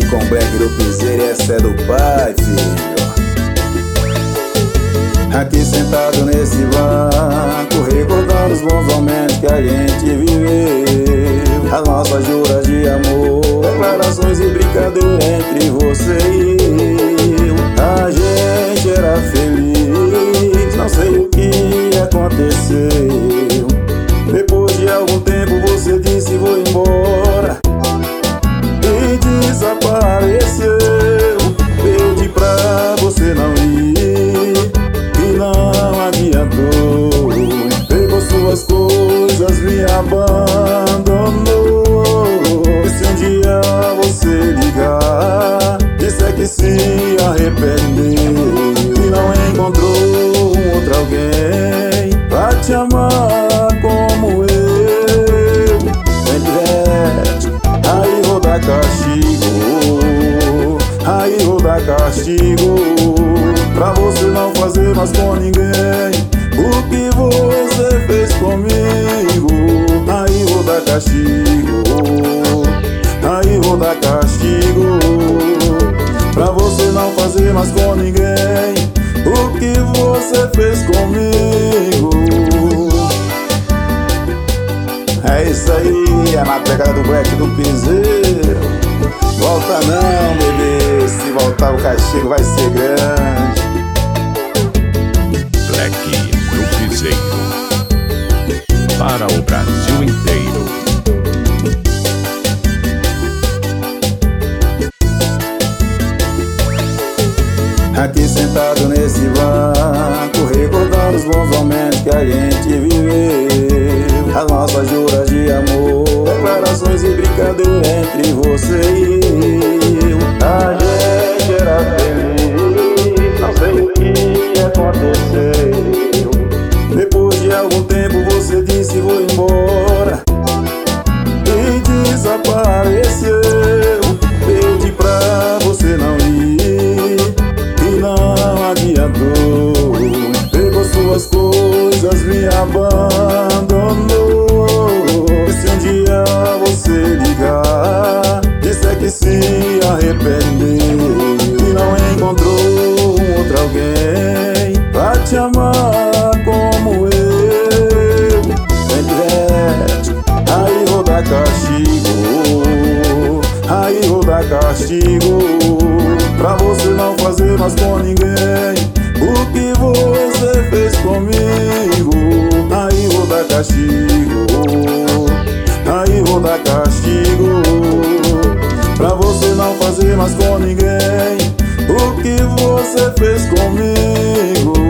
com o Black do Piseiro, essa é do pai, filho. Aqui sentado nesse banco, recordando os bons momentos que a gente viveu, as nossas juras de amor, declarações e brincadeira entre você e eu. A gente era feliz, não sei o que aconteceu. Depois de algum tempo você disse vou embora e desapareceu. Pedi pra você não ir e não adiantou. Pegou suas coisas, me abandonou. E se um dia você ligar, disser que se arrependeu e não encontrou um outro alguém pra te amar como eu, vem direto, aí vou dar castigo, aí vou dar castigo, pra você não fazer mais com ninguém o que você fez comigo. Aí vou dar castigo, aí vou dar castigo, pra você não fazer mais com ninguém o que você fez comigo. É isso aí, é na pegada do Black do Piseiro. Volta não, bebê, se voltar o castigo vai ser grande. Black do Piseiro, para o Brasil inteiro. Aqui sentado nesse banco, recordando os bons momentos que a gente viveu, as nossas juras de amor, declarações e brincadeira entre você e eu. A gente era feliz, não sei o que aconteceu. Depois de algum tempo você disse vou embora e desapareceu. Pedi pra você não ir e não adiantou. Pegou suas coisas, me abandonou. E se um dia você ligar, disser que se arrependeu e não encontrou um outro alguém pra te amar como eu, vem direto, aí vou dar castigo, aí vou dar castigo, pra você não fazer mais com ninguém o que você fez comigo. Aí vou dar castigo, aí vou dar castigo, pra você não fazer mais com ninguém o que você fez comigo.